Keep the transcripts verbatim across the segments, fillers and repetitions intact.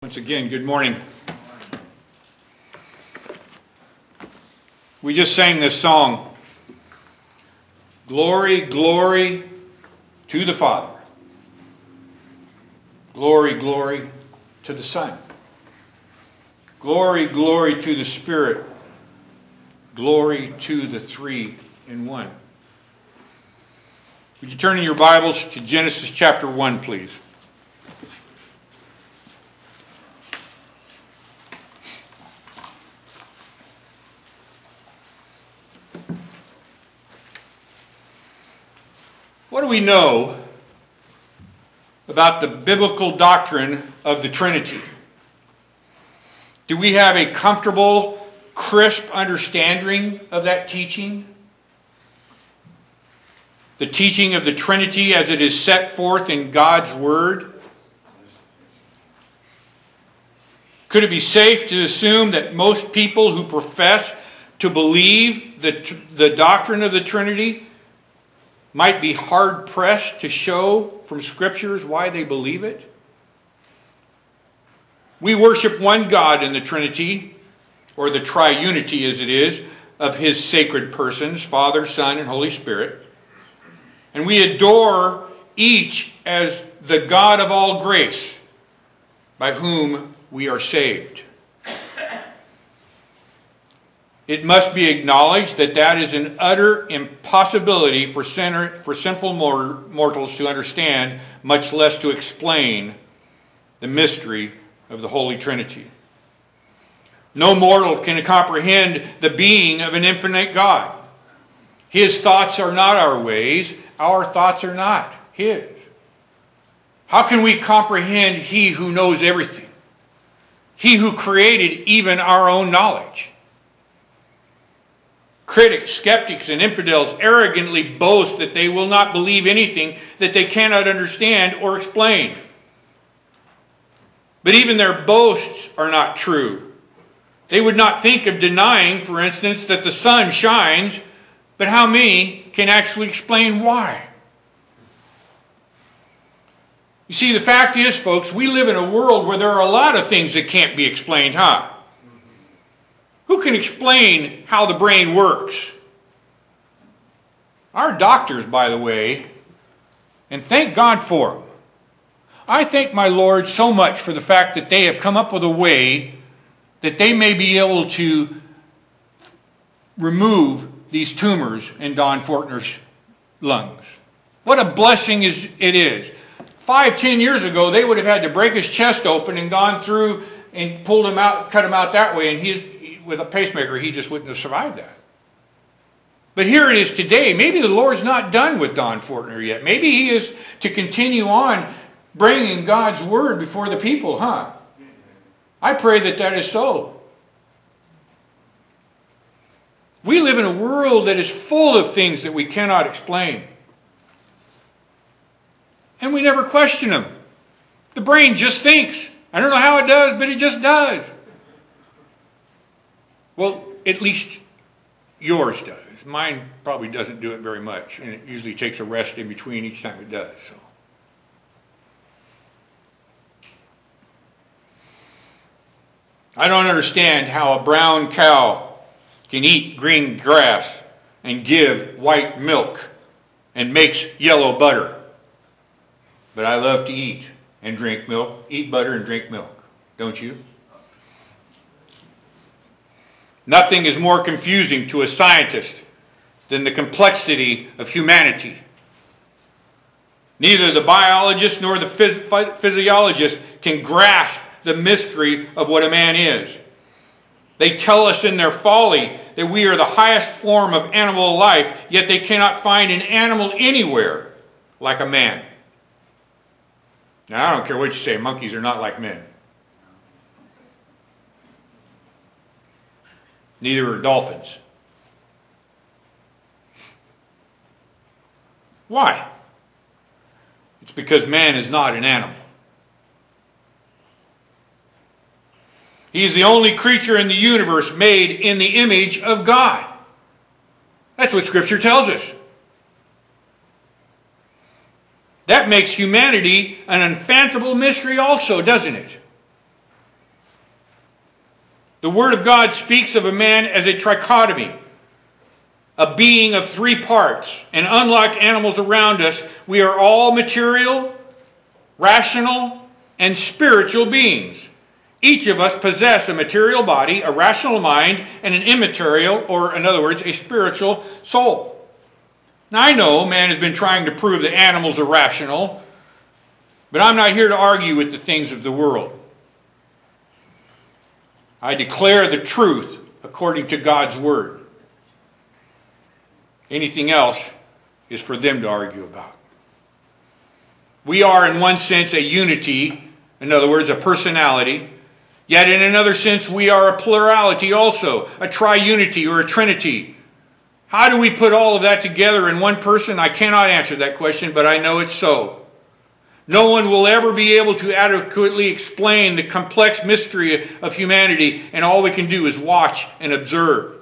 Once again, good morning. We just sang this song, Glory, glory to the Father. Glory, glory to the Son. Glory, glory to the Spirit. Glory to the three in one. Would you turn in your Bibles to Genesis chapter one, please? What do we know about the biblical doctrine of the Trinity? Do we have a comfortable, crisp understanding of that teaching? The teaching of the Trinity as it is set forth in God's Word? Could it be safe to assume that most people who profess to believe the, the doctrine of the Trinity might be hard-pressed to show from Scriptures why they believe it? We worship one God in the Trinity, or the triunity as it is, of His sacred persons, Father, Son, and Holy Spirit. And we adore each as the God of all grace, by whom we are saved. It must be acknowledged that that is an utter impossibility for, sinner, for sinful mortals to understand, much less to explain the mystery of the Holy Trinity. No mortal can comprehend the being of an infinite God. His thoughts are not our ways. Our thoughts are not His. How can we comprehend He who knows everything? He who created even our own knowledge. Critics, skeptics, and infidels arrogantly boast that they will not believe anything that they cannot understand or explain. But even their boasts are not true. They would not think of denying, for instance, that the sun shines, but how many can actually explain why? You see, the fact is, folks, we live in a world where there are a lot of things that can't be explained, huh? Who can explain how the brain works? Our doctors, by the way, and thank God for them. I thank my Lord so much for the fact that they have come up with a way that they may be able to remove these tumors in Don Fortner's lungs. What a blessing is it is. Five, ten years ago, they would have had to break his chest open and gone through and pulled him out, cut him out that way, and he's with a pacemaker, he just wouldn't have survived that. But here it is today. Maybe the Lord's not done with Don Fortner yet. Maybe He is to continue on bringing God's Word before the people, huh? I pray that that is so. We live in a world that is full of things that we cannot explain. And we never question them. The brain just thinks. I don't know how it does, but it just does. Well, at least yours does. Mine probably doesn't do it very much, and it usually takes a rest in between each time it does. So, I don't understand how a brown cow can eat green grass and give white milk and makes yellow butter. But I love to eat and drink milk, eat butter and drink milk. Don't you? Nothing is more confusing to a scientist than the complexity of humanity. Neither the biologist nor the phys- physiologist can grasp the mystery of what a man is. They tell us in their folly that we are the highest form of animal life, yet they cannot find an animal anywhere like a man. Now, I don't care what you say, monkeys are not like men. Neither are dolphins. Why? It's because man is not an animal. He is the only creature in the universe made in the image of God. That's what Scripture tells us. That makes humanity an unfathomable mystery also, doesn't it? The Word of God speaks of a man as a trichotomy, a being of three parts. And unlike animals around us, we are all material, rational, and spiritual beings. Each of us possess a material body, a rational mind, and an immaterial, or in other words, a spiritual soul. Now I know man has been trying to prove that animals are rational, but I'm not here to argue with the things of the world. I declare the truth according to God's Word. Anything else is for them to argue about. We are in one sense a unity, in other words, a personality. Yet in another sense, we are a plurality also, a triunity or a trinity. How do we put all of that together in one person? I cannot answer that question, but I know it's so. No one will ever be able to adequately explain the complex mystery of humanity, and all we can do is watch and observe.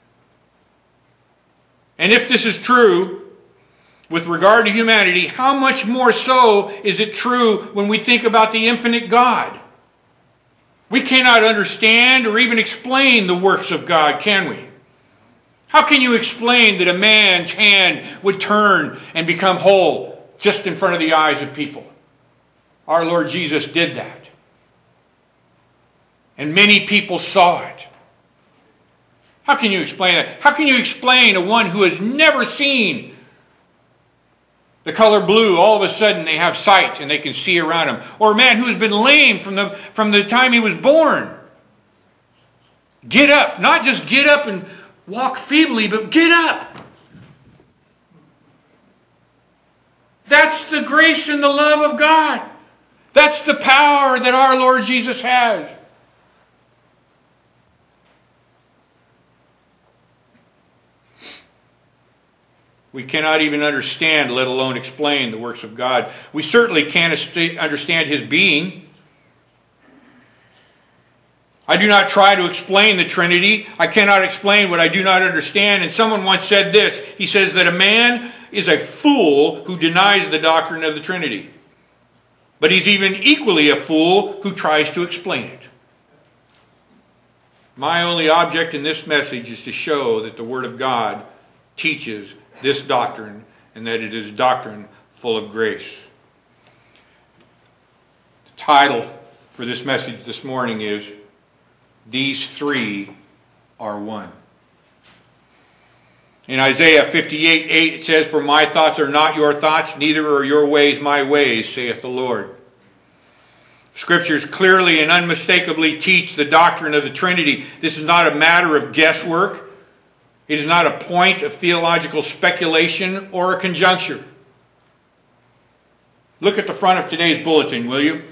And if this is true with regard to humanity, how much more so is it true when we think about the infinite God? We cannot understand or even explain the works of God, can we? How can you explain that a man's hand would turn and become whole just in front of the eyes of people? Our Lord Jesus did that. And many people saw it. How can you explain that? How can you explain a one who has never seen the color blue, all of a sudden they have sight and they can see around him? Or a man who has been lame from the, from the time he was born. Get up. Not just get up and walk feebly, but get up. That's the grace and the love of God. That's the power that our Lord Jesus has. We cannot even understand, let alone explain, the works of God. We certainly can't understand His being. I do not try to explain the Trinity. I cannot explain what I do not understand. And someone once said this. He says that a man is a fool who denies the doctrine of the Trinity. But he's even equally a fool who tries to explain it. My only object in this message is to show that the Word of God teaches this doctrine, and that it is doctrine full of grace. The title for this message this morning is, These Three Are One. In Isaiah fifty-eight eight it says, For my thoughts are not your thoughts, neither are your ways my ways, saith the Lord. Scriptures clearly and unmistakably teach the doctrine of the Trinity. This is not a matter of guesswork. It is not a point of theological speculation or a conjecture. Look at the front of today's bulletin, will you?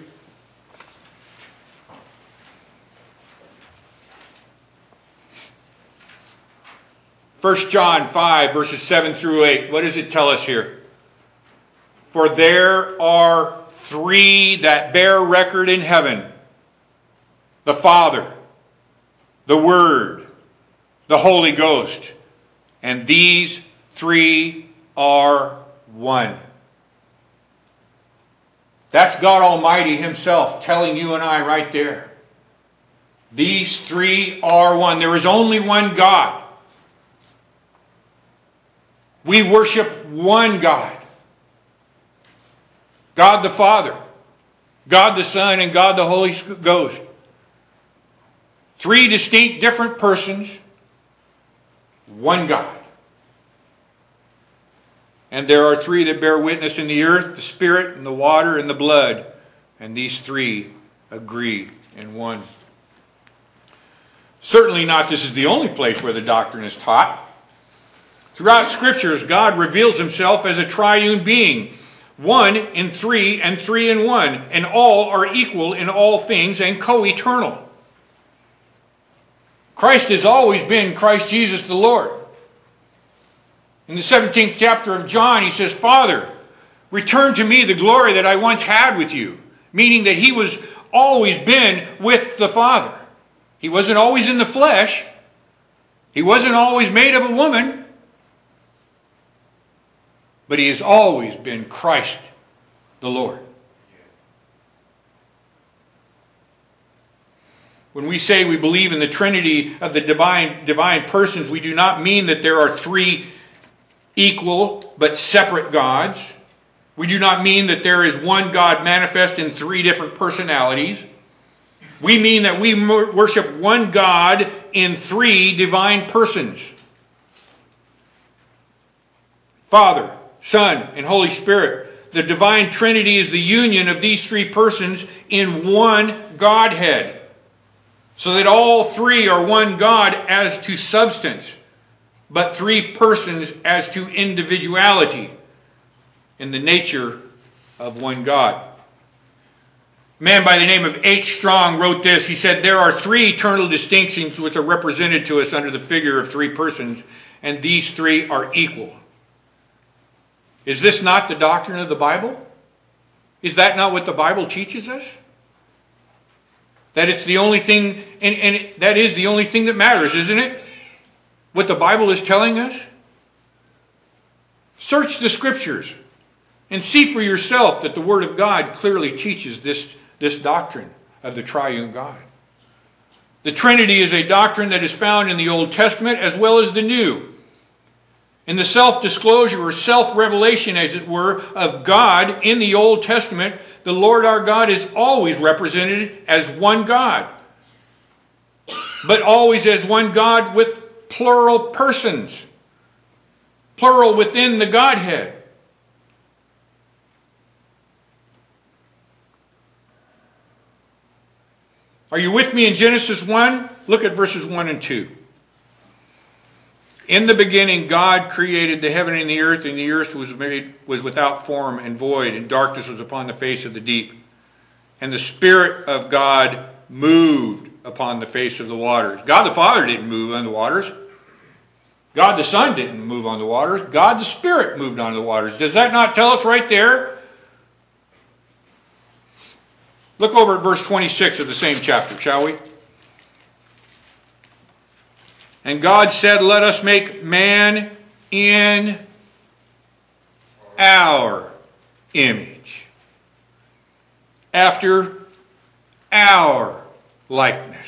First John five, verses seven through eight. What does it tell us here? For there are three that bear record in heaven. The Father, the Word, the Holy Ghost. And these three are one. That's God Almighty Himself telling you and I right there. These three are one. There is only one God. We worship one God. God the Father, God the Son, and God the Holy Ghost. Three distinct different persons, one God. And there are three that bear witness in the earth, the Spirit, and the water, and the blood. And these three agree in one. Certainly not this is the only place where the doctrine is taught. Throughout Scriptures, God reveals Himself as a triune being. One in three and three in one. And all are equal in all things and co-eternal. Christ has always been Christ Jesus the Lord. In the seventeenth chapter of John, He says, Father, return to me the glory that I once had with you. Meaning that He was always been with the Father. He wasn't always in the flesh. He wasn't always made of a woman. But He has always been Christ the Lord. When we say we believe in the Trinity of the divine, divine persons, we do not mean that there are three equal but separate gods. We do not mean that there is one God manifest in three different personalities. We mean that we worship one God in three divine persons. Father, Son, and Holy Spirit. The divine Trinity is the union of these three persons in one Godhead, so that all three are one God as to substance, but three persons as to individuality in the nature of one God. A man by the name of H. Strong wrote this. He said, there are three eternal distinctions which are represented to us under the figure of three persons, and these three are equal. Is this not the doctrine of the Bible? Is that not what the Bible teaches us? That it's the only thing, and, and that is the only thing that matters, isn't it? What the Bible is telling us? Search the Scriptures and see for yourself that the Word of God clearly teaches this, this doctrine of the triune God. The Trinity is a doctrine that is found in the Old Testament as well as the New. In the self-disclosure or self-revelation, as it were, of God in the Old Testament, the Lord our God is always represented as one God, but always as one God with plural persons, plural within the Godhead. Are you with me in Genesis one? Look at verses one and two. In the beginning, God created the heaven and the earth, and the earth was made was without form and void, and darkness was upon the face of the deep. And the Spirit of God moved upon the face of the waters. God the Father didn't move on the waters. God the Son didn't move on the waters. God the Spirit moved on the waters. Does that not tell us right there? Look over at verse twenty-six of the same chapter, shall we? And God said, let us make man in our image, after our likeness.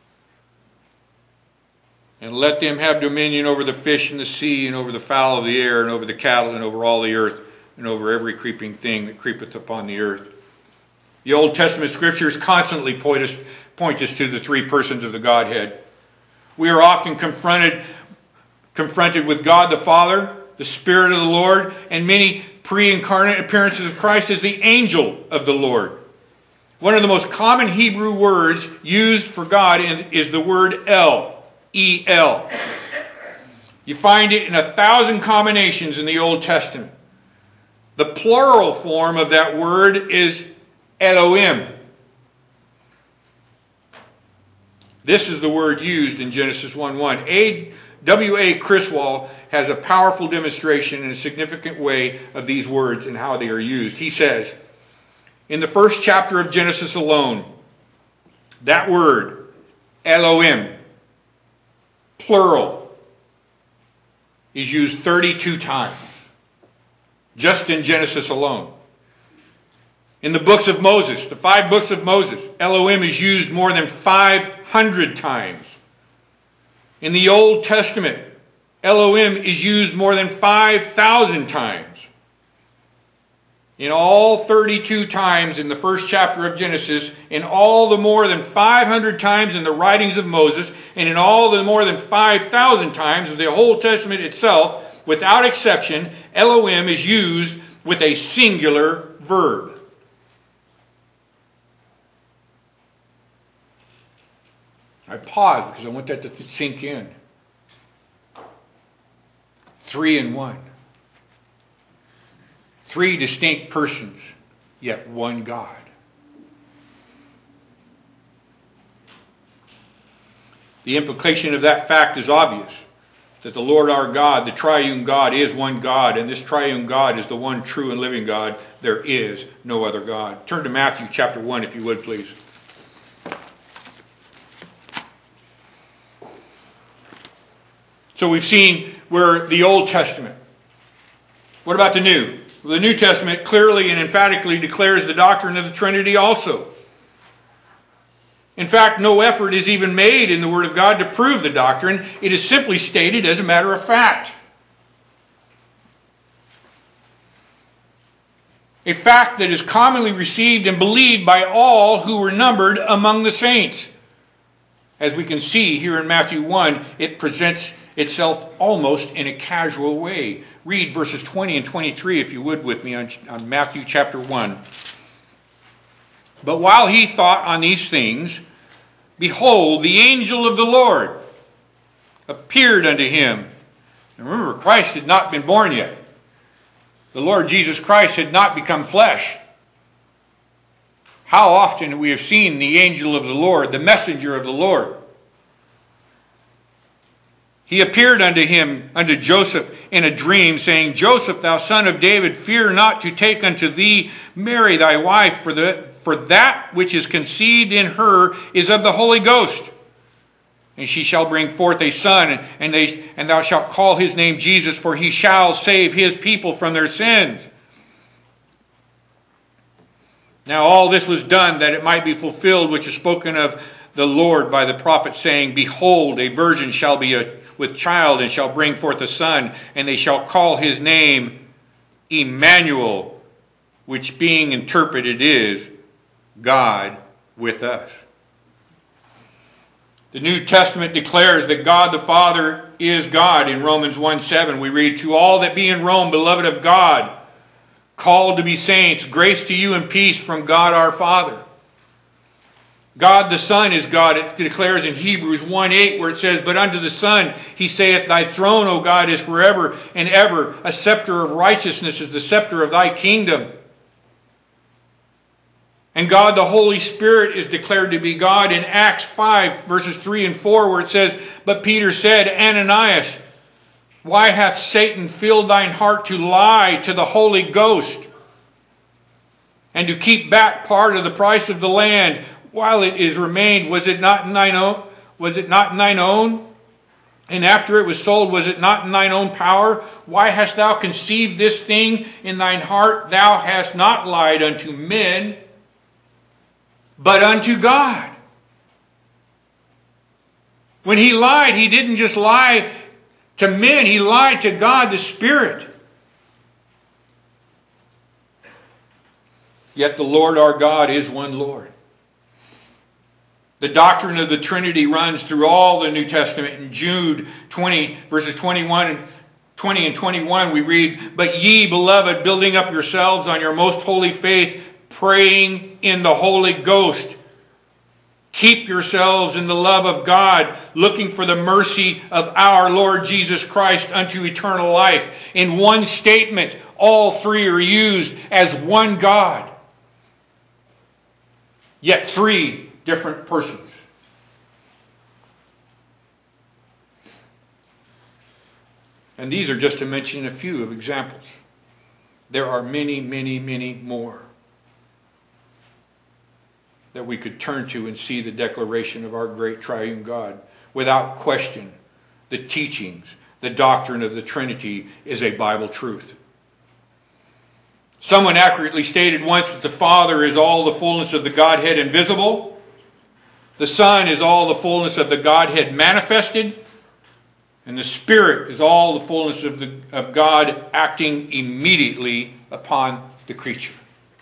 And let them have dominion over the fish in the sea, and over the fowl of the air, and over the cattle, and over all the earth, and over every creeping thing that creepeth upon the earth. The Old Testament Scriptures constantly point us, point us to the three persons of the Godhead. We are often confronted, confronted with God the Father, the Spirit of the Lord, and many pre-incarnate appearances of Christ as the angel of the Lord. One of the most common Hebrew words used for God is the word El, E L. You find it in a thousand combinations in the Old Testament. The plural form of that word is Elohim. This is the word used in Genesis one one. W A Criswell has a powerful demonstration in a significant way of these words and how they are used. He says, in the first chapter of Genesis alone, that word, Elohim, plural, is used thirty-two times, just in Genesis alone. In the books of Moses, the five books of Moses, Elohim is used more than five hundred times. In the Old Testament, Elohim is used more than five thousand times. In all thirty-two times in the first chapter of Genesis, in all the more than five hundred times in the writings of Moses, and in all the more than five thousand times of the Old Testament itself, without exception, Elohim is used with a singular verb. I paused because I want that to sink in. Three in one. Three distinct persons, yet one God. The implication of that fact is obvious, that the Lord our God, the triune God, is one God, and this triune God is the one true and living God. There is no other God. Turn to Matthew chapter one, if you would, please. So we've seen where the Old Testament. What about the New? Well, the New Testament clearly and emphatically declares the doctrine of the Trinity also. In fact, no effort is even made in the Word of God to prove the doctrine. It is simply stated as a matter of fact. A fact that is commonly received and believed by all who were numbered among the saints. As we can see here in Matthew one, it presents itself almost in a casual way. Read verses twenty and twenty-three, if you would, with me on, on Matthew chapter one. But while he thought on these things, behold, the angel of the Lord appeared unto him. And remember, Christ had not been born yet. The Lord Jesus Christ had not become flesh. How often we have seen the angel of the Lord, the messenger of the Lord. He appeared unto him, unto Joseph, in a dream, saying, Joseph, thou son of David, fear not to take unto thee Mary thy wife, for the for that which is conceived in her is of the Holy Ghost. And she shall bring forth a son, and they and thou shalt call his name Jesus, for he shall save his people from their sins. Now all this was done that it might be fulfilled, which is spoken of the Lord by the prophet, saying, Behold, a virgin shall be a, with child, and shall bring forth a son, and they shall call his name Emmanuel, which being interpreted is God with us. The New Testament declares that God the Father is God. In Romans one seven we read, To all that be in Rome, beloved of God, called to be saints, grace to you and peace from God our Father. God the Son is God. It declares in Hebrews one eight, where it says, But unto the Son he saith, Thy throne, O God, is forever and ever. A scepter of righteousness is the scepter of thy kingdom. And God the Holy Spirit is declared to be God in Acts five, verses three and four, where it says, But Peter said, Ananias, why hath Satan filled thine heart to lie to the Holy Ghost, and to keep back part of the price of the land while it is remained? Was it not in thine own? Was it not in thine own? And after it was sold, was it not in thine own power? Why hast thou conceived this thing in thine heart? Thou hast not lied unto men, but unto God. When he lied, he didn't just lie to men, he lied to God the Spirit. Yet the Lord our God is one Lord. The doctrine of the Trinity runs through all the New Testament. In Jude twenty, verses twenty-one and twenty and twenty-one, we read, But ye, beloved, building up yourselves on your most holy faith, praying in the Holy Ghost, keep yourselves in the love of God, looking for the mercy of our Lord Jesus Christ unto eternal life. In one statement, all three are used as one God, yet three different persons. And these are just to mention a few of examples. There are many, many, many more that we could turn to and see the declaration of our great triune God. Without question, the teachings, the doctrine of the Trinity is a Bible truth. Someone accurately stated once that the Father is all the fullness of the Godhead invisible. The Son is all the fullness of the Godhead manifested. And the Spirit is all the fullness of, the, of God acting immediately upon the creature.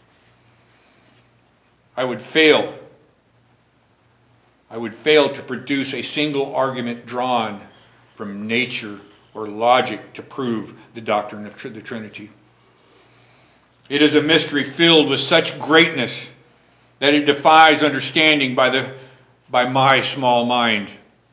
I would fail. I would fail to produce a single argument drawn from nature or logic to prove the doctrine of the Trinity. It is a mystery filled with such greatness that it defies understanding by the by my small mind.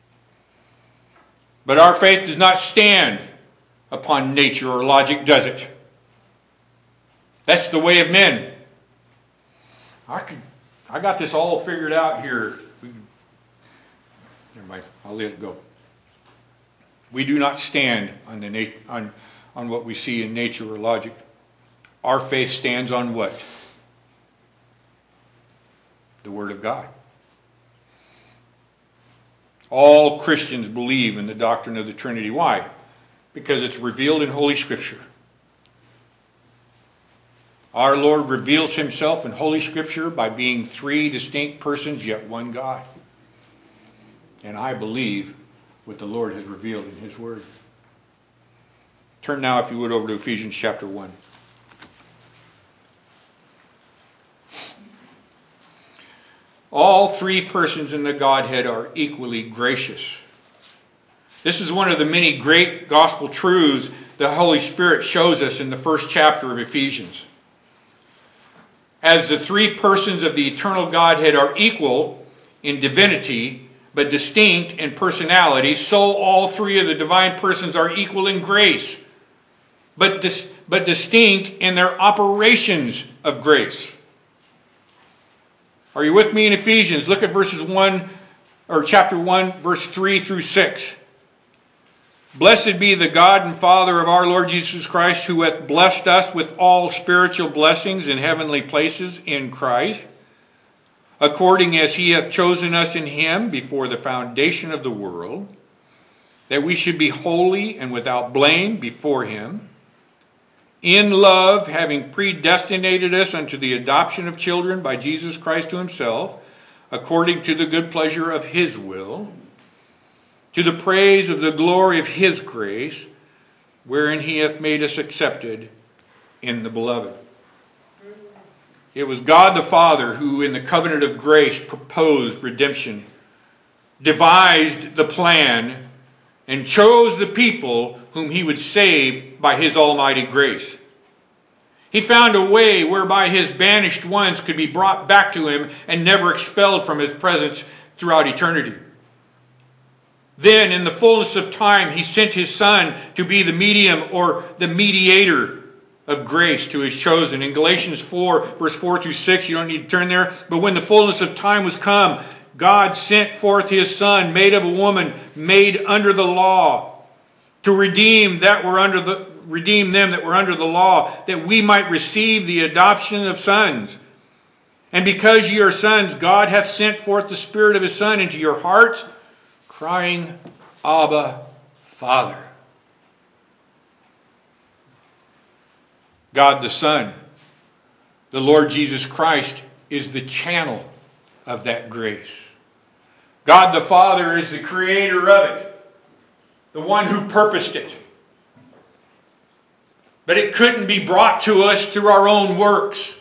But our faith does not stand upon nature or logic, does it? That's the way of men. I could, I got this all figured out here. Never mind, I'll let it go. We do not stand on the nat- on, on what we see in nature or logic. Our faith stands on what? The Word of God. All Christians believe in the doctrine of the Trinity. Why? Because it's revealed in Holy Scripture. Our Lord reveals himself in Holy Scripture by being three distinct persons, yet one God. And I believe what the Lord has revealed in His Word. Turn now, if you would, over to Ephesians chapter one. All three persons in the Godhead are equally gracious. This is one of the many great gospel truths the Holy Spirit shows us in the first chapter of Ephesians. As the three persons of the eternal Godhead are equal in divinity, but distinct in personality, so all three of the divine persons are equal in grace, but, dis- but distinct in their operations of grace. Are you with me in Ephesians? Look at verses one, or chapter one, verse three through six. Blessed be the God and Father of our Lord Jesus Christ, who hath blessed us with all spiritual blessings in heavenly places in Christ, according as He hath chosen us in Him before the foundation of the world, that we should be holy and without blame before Him, in love, having predestinated us unto the adoption of children by Jesus Christ to Himself, according to the good pleasure of His will, to the praise of the glory of His grace, wherein He hath made us accepted in the Beloved. It was God the Father who, in the covenant of grace, proposed redemption, devised the plan, and chose the people whom He would save by His almighty grace. He found a way whereby His banished ones could be brought back to Him and never expelled from His presence throughout eternity. Then, in the fullness of time, He sent His Son to be the medium or the mediator of grace to His chosen. In Galatians four, verse four through six, you don't need to turn there, but when the fullness of time was come, God sent forth His Son, made of a woman, made under the law, to redeem that were under the redeem them that were under the law, that we might receive the adoption of sons. And because ye are sons, God hath sent forth the Spirit of His Son into your hearts, crying, Abba, Father. God the Son, the Lord Jesus Christ, is the channel of that grace. God the Father is the creator of it, the one who purposed it. But it couldn't be brought to us through our own works.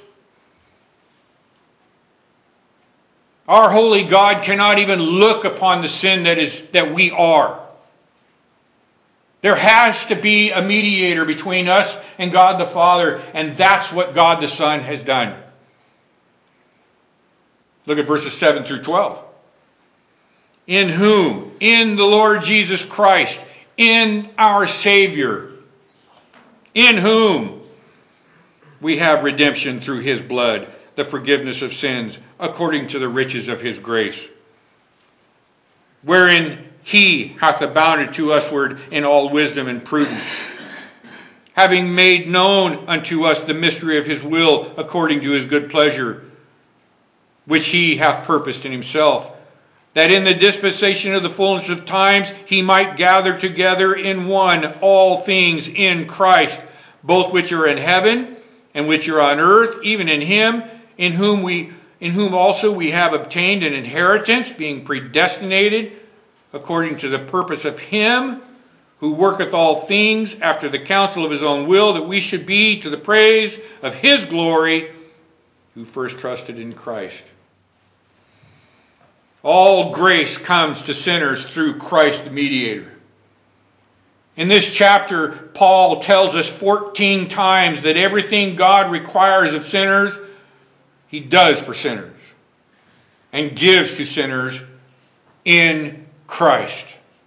Our holy God cannot even look upon the sin that is that we are. There has to be a mediator between us and God the Father, and that's what God the Son has done. Look at verses seven through twelve. In whom? In the Lord Jesus Christ, in our Savior, in whom we have redemption through His blood, the forgiveness of sins, according to the riches of His grace, wherein He hath abounded to usward in all wisdom and prudence, having made known unto us the mystery of His will, according to His good pleasure, which He hath purposed in Himself, that in the dispensation of the fullness of times He might gather together in one all things in Christ, both which are in heaven and which are on earth, even in Him, in whom we, in whom also we have obtained an inheritance, being predestinated according to the purpose of Him who worketh all things after the counsel of His own will, that we should be to the praise of His glory, who first trusted in Christ. All grace comes to sinners through Christ the mediator. In this chapter, Paul tells us fourteen times that everything God requires of sinners, He does for sinners and gives to sinners in Christ.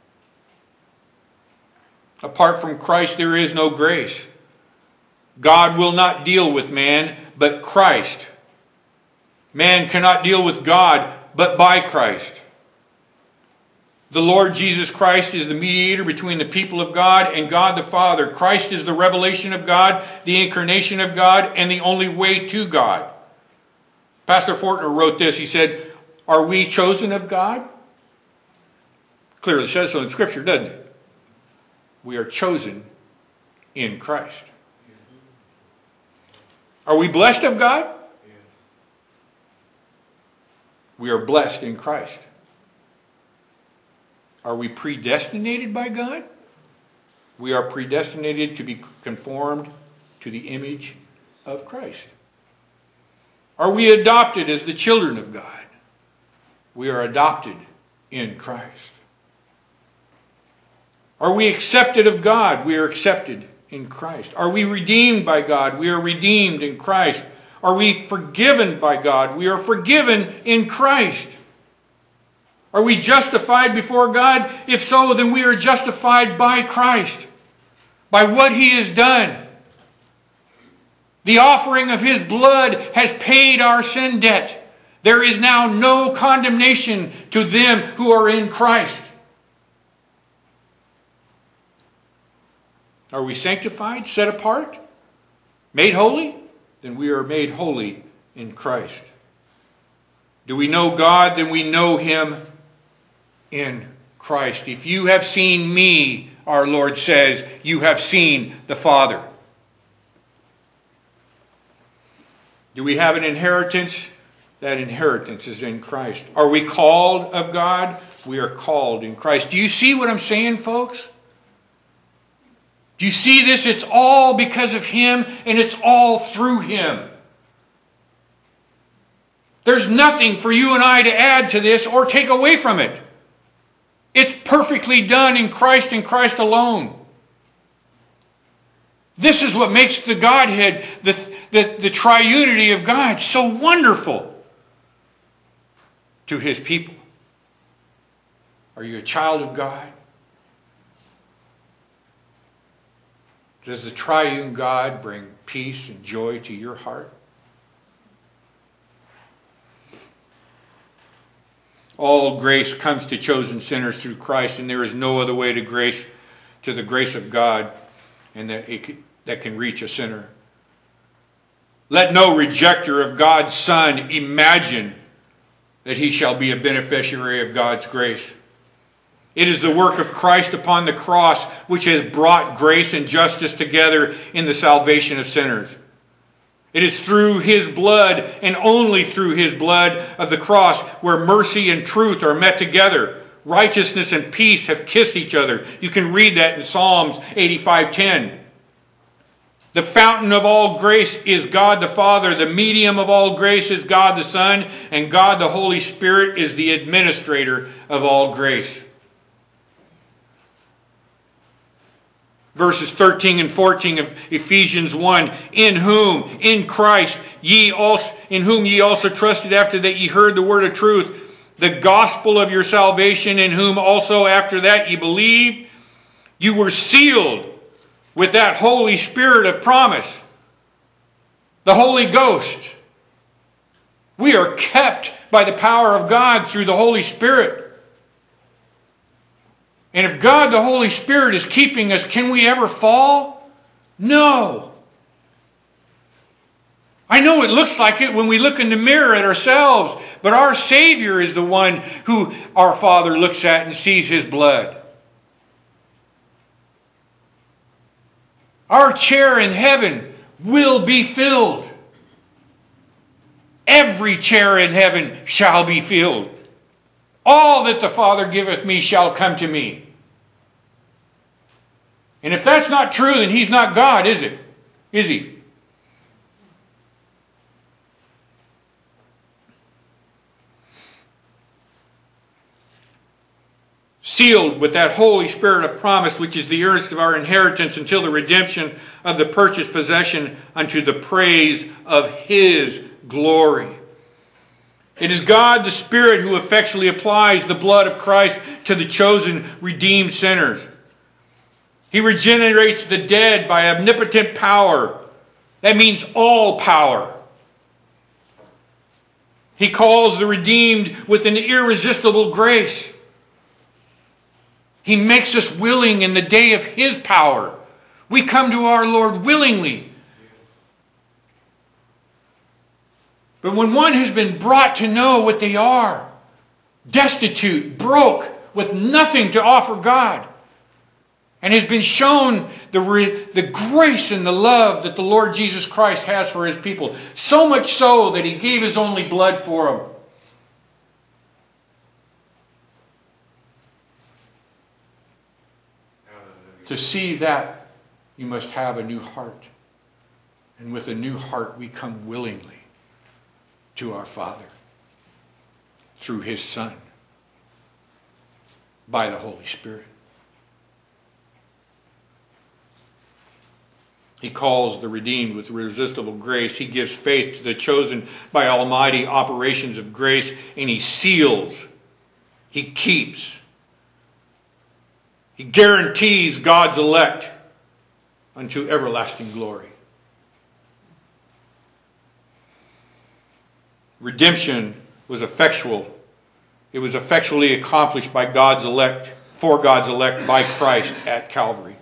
Apart from Christ, there is no grace. God will not deal with man, but Christ. Man cannot deal with God, but by Christ. The Lord Jesus Christ is the mediator between the people of God and God the Father. Christ is the revelation of God, the incarnation of God, and the only way to God. Pastor Fortner wrote this. He said, are we chosen of God? Clearly says so in Scripture, doesn't it? We are chosen in Christ. Are we blessed of God? We are blessed in Christ. Are we predestinated by God? We are predestinated to be conformed to the image of Christ. Are we adopted as the children of God? We are adopted in Christ. Are we accepted of God? We are accepted in Christ. Are we redeemed by God? We are redeemed in Christ. Are we forgiven by God? We are forgiven in Christ. Are we justified before God? If so, then we are justified by Christ, by what He has done. The offering of His blood has paid our sin debt. There is now no condemnation to them who are in Christ. Are we sanctified, set apart, made holy? Then we are made holy in Christ. Do we know God? Then we know Him in Christ. If you have seen me, our Lord says, you have seen the Father. Do we have an inheritance? That inheritance is in Christ. Are we called of God? We are called in Christ. Do you see what I'm saying, folks? Do you see this? It's all because of Him, and it's all through Him. There's nothing for you and I to add to this or take away from it. It's perfectly done in Christ and Christ alone. This is what makes the Godhead, the, the, the triunity of God, so wonderful to His people. Are you a child of God? Does the triune God bring peace and joy to your heart? All grace comes to chosen sinners through Christ, and there is no other way to grace, to the grace of God, and that it can, that can reach a sinner. Let no rejecter of God's Son imagine that he shall be a beneficiary of God's grace. It is the work of Christ upon the cross which has brought grace and justice together in the salvation of sinners. It is through His blood, and only through His blood of the cross, where mercy and truth are met together. Righteousness and peace have kissed each other. You can read that in Psalms eighty-five ten. The fountain of all grace is God the Father. The medium of all grace is God the Son. And God the Holy Spirit is the administrator of all grace. Verses thirteen and fourteen of Ephesians one. In whom, in Christ, ye also, in whom ye also trusted after that ye heard the word of truth, the gospel of your salvation, in whom also after that ye believed, you were sealed with that Holy Spirit of promise, the Holy Ghost. We are kept by the power of God through the Holy Spirit. And if God, the Holy Spirit, is keeping us, can we ever fall? No. I know it looks like it when we look in the mirror at ourselves, but our Savior is the one who our Father looks at and sees His blood. Our chair in heaven will be filled. Every chair in heaven shall be filled. All that the Father giveth me shall come to me. And if that's not true, then He's not God, is it? Is He? Sealed with that Holy Spirit of promise, which is the earnest of our inheritance until the redemption of the purchased possession unto the praise of His glory. It is God the Spirit who effectually applies the blood of Christ to the chosen, redeemed sinners. He regenerates the dead by omnipotent power. That means all power. He calls the redeemed with an irresistible grace. He makes us willing in the day of His power. We come to our Lord willingly. But when one has been brought to know what they are, destitute, broke, with nothing to offer God, and has been shown the, re, the grace and the love that the Lord Jesus Christ has for His people, so much so that He gave His only blood for them. To see that, you must have a new heart. And with a new heart, we come willingly to our Father through His Son by the Holy Spirit. He calls the redeemed with irresistible grace. He gives faith to the chosen by almighty operations of grace, and He seals, He keeps, He guarantees God's elect unto everlasting glory. Redemption was effectual. It was effectually accomplished by God's elect, for God's elect by Christ at Calvary.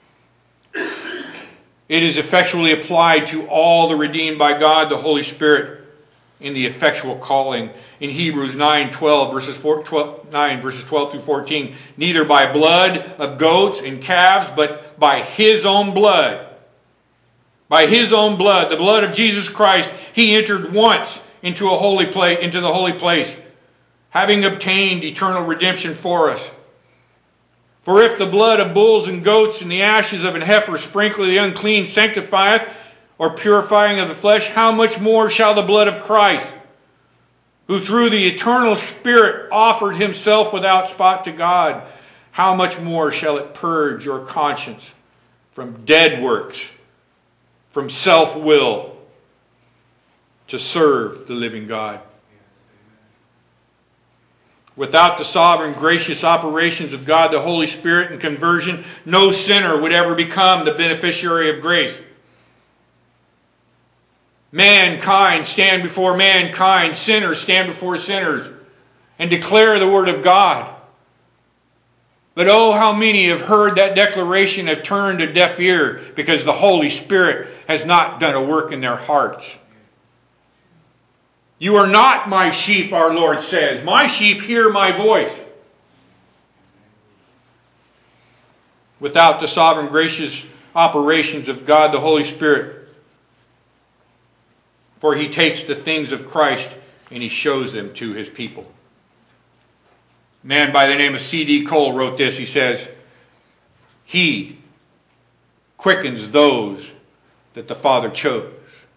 It is effectually applied to all the redeemed by God, the Holy Spirit, in the effectual calling. In Hebrews nine twelve, verses four, twelve, nine, verses twelve through fourteen, neither by blood of goats and calves, but by His own blood. By His own blood, the blood of Jesus Christ, He entered once into a holy place, into the holy place, having obtained eternal redemption for us. For if the blood of bulls and goats and the ashes of an heifer sprinkling the unclean sanctifieth, or purifying of the flesh, how much more shall the blood of Christ, who through the eternal Spirit offered Himself without spot to God, how much more shall it purge your conscience from dead works, from self-will, to serve the living God? Without the sovereign, gracious operations of God, the Holy Spirit, and conversion, no sinner would ever become the beneficiary of grace. Mankind stand before mankind, sinners stand before sinners, and declare the Word of God. But oh, how many have heard that declaration, have turned a deaf ear because the Holy Spirit has not done a work in their hearts. You are not my sheep, our Lord says. My sheep hear my voice. Without the sovereign, gracious operations of God, the Holy Spirit, for He takes the things of Christ and He shows them to His people. A man by the name of C D Cole wrote this. He says, He quickens those that the Father chose.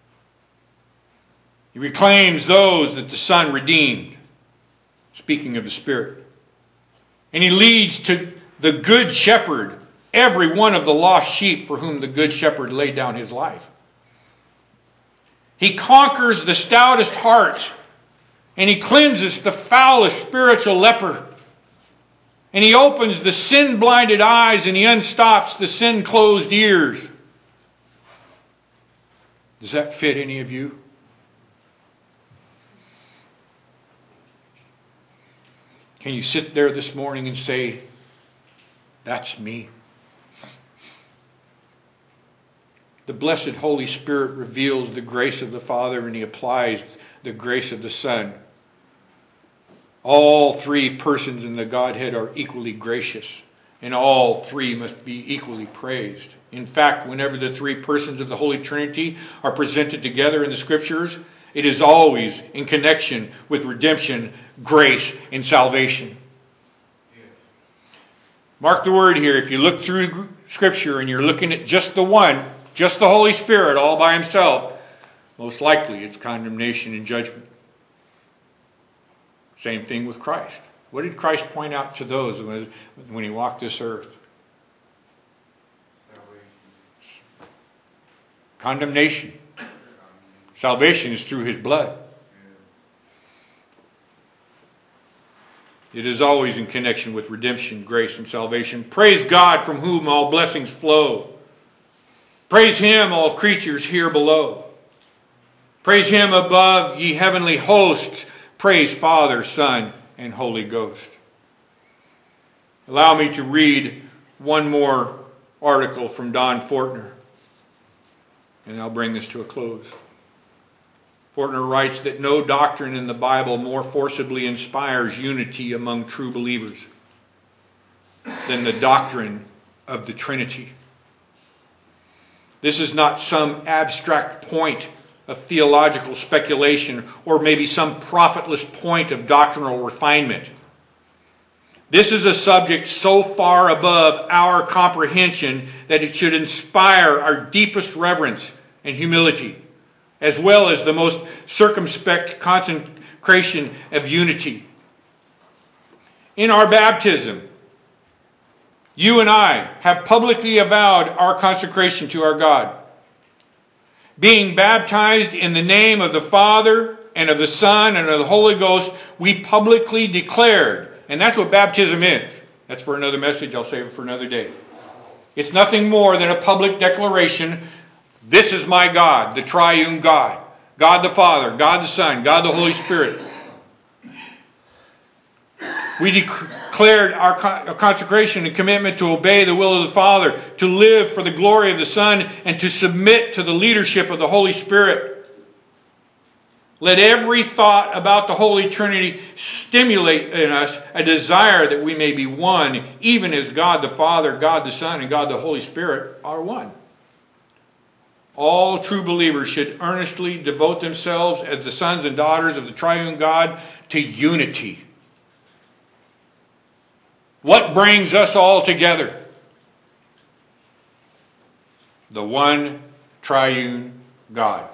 He reclaims those that the Son redeemed, speaking of the Spirit. And He leads to the Good Shepherd every one of the lost sheep for whom the Good Shepherd laid down His life. He conquers the stoutest hearts, and He cleanses the foulest spiritual leper. And He opens the sin-blinded eyes, and He unstops the sin-closed ears. Does that fit any of you? Can you sit there this morning and say, that's me? The blessed Holy Spirit reveals the grace of the Father, and He applies the grace of the Son. All three persons in the Godhead are equally gracious, and all three must be equally praised. In fact, whenever the three persons of the Holy Trinity are presented together in the Scriptures, it is always in connection with redemption, grace, and salvation. Mark the word here. If you look through Scripture and you're looking at just the one, just the Holy Spirit all by Himself, most likely it's condemnation and judgment. Same thing with Christ. What did Christ point out to those when He walked this earth? Condemnation. Salvation is through His blood. It is always in connection with redemption, grace, and salvation. Praise God, from whom all blessings flow. Praise Him, all creatures here below. Praise Him above, ye heavenly hosts. Praise Father, Son, and Holy Ghost. Allow me to read one more article from Don Fortner, and I'll bring this to a close. Fortner writes that no doctrine in the Bible more forcibly inspires unity among true believers than the doctrine of the Trinity. This is not some abstract point of theological speculation or maybe some profitless point of doctrinal refinement. This is a subject so far above our comprehension that it should inspire our deepest reverence and humility, as well as the most circumspect consecration of unity. In our baptism, you and I have publicly avowed our consecration to our God. Being baptized in the name of the Father and of the Son and of the Holy Ghost, we publicly declared, and that's what baptism is. That's for another message. I'll save it for another day. It's nothing more than a public declaration. This is my God, the triune God. God the Father, God the Son, God the Holy Spirit. We declared our consecration and commitment to obey the will of the Father, to live for the glory of the Son, and to submit to the leadership of the Holy Spirit. Let every thought about the Holy Trinity stimulate in us a desire that we may be one, even as God the Father, God the Son, and God the Holy Spirit are one. All true believers should earnestly devote themselves as the sons and daughters of the triune God to unity. What brings us all together? The one triune God.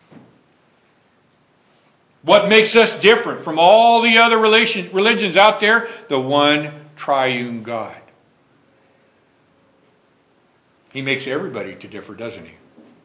What makes us different from all the other relation, religions out there? The one triune God. He makes everybody to differ, doesn't he?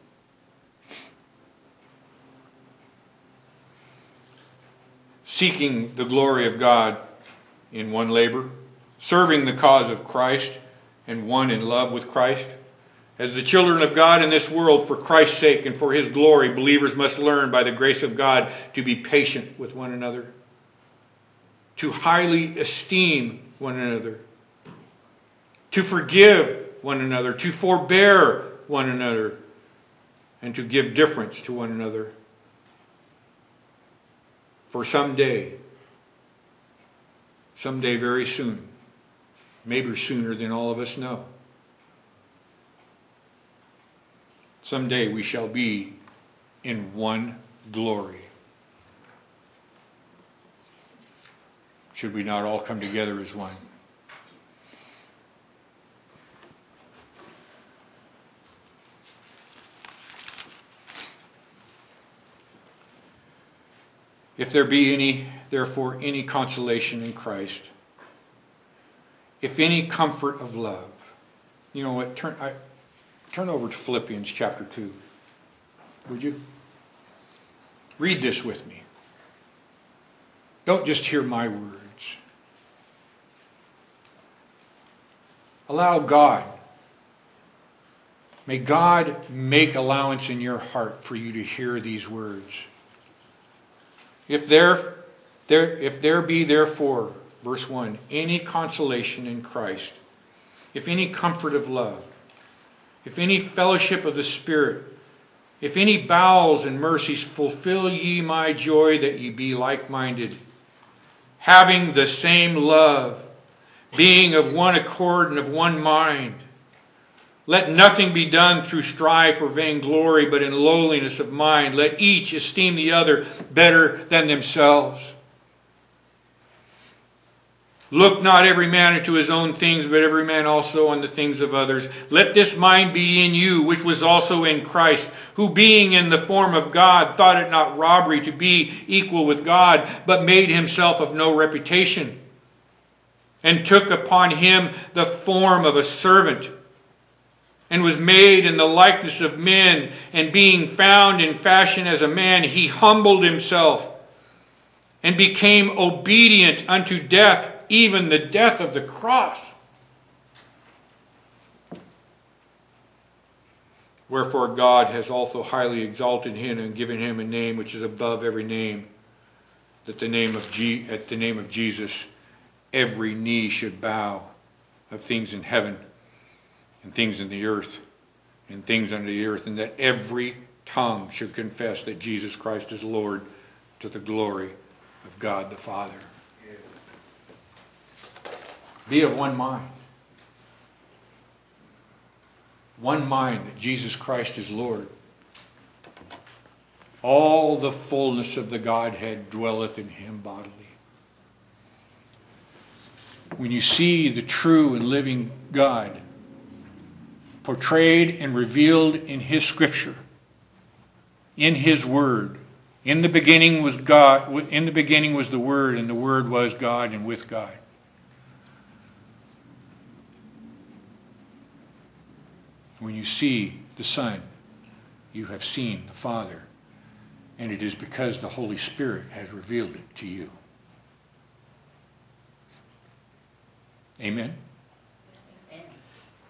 Seeking the glory of God in one labor, serving the cause of Christ, and one in love with Christ. As the children of God in this world, for Christ's sake and for His glory, believers must learn by the grace of God to be patient with one another, to highly esteem one another, to forgive one another, to forbear one another, and to give difference to one another. For someday, someday very soon, maybe sooner than all of us know, someday we shall be in one glory. Should we not all come together as one? If there be any, therefore, any consolation in Christ, if any comfort of love, you know what? Turn, I, turn over to Philippians chapter two. Would you? Read this with me. Don't just hear my words. Allow God. May God make allowance in your heart for you to hear these words. If there, there, if there be therefore, verse one, any consolation in Christ, if any comfort of love, if any fellowship of the Spirit, if any bowels and mercies, fulfill ye my joy that ye be like-minded, having the same love, being of one accord and of one mind. Let nothing be done through strife or vainglory, but in lowliness of mind. Let each esteem the other better than themselves. Look not every man into his own things, but every man also on the things of others. Let this mind be in you, which was also in Christ, who being in the form of God, thought it not robbery to be equal with God, but made himself of no reputation, and took upon him the form of a servant, and was made in the likeness of men, and being found in fashion as a man, he humbled himself, and became obedient unto death, even the death of the cross. Wherefore God has also highly exalted him and given him a name which is above every name, that the name of Je- at the name of Jesus every knee should bow, of things in heaven and things in the earth and things under the earth, and that every tongue should confess that Jesus Christ is Lord, to the glory of God the Father. Be of one mind. One mind that Jesus Christ is Lord. All the fullness of the Godhead dwelleth in him bodily. when you see the true and living God portrayed and revealed in His Scripture, in His Word. In the beginning was God, in the beginning was the Word, and the Word was God and with God. When you see the Son, you have seen the Father, and it is because the Holy Spirit has revealed it to you. Amen.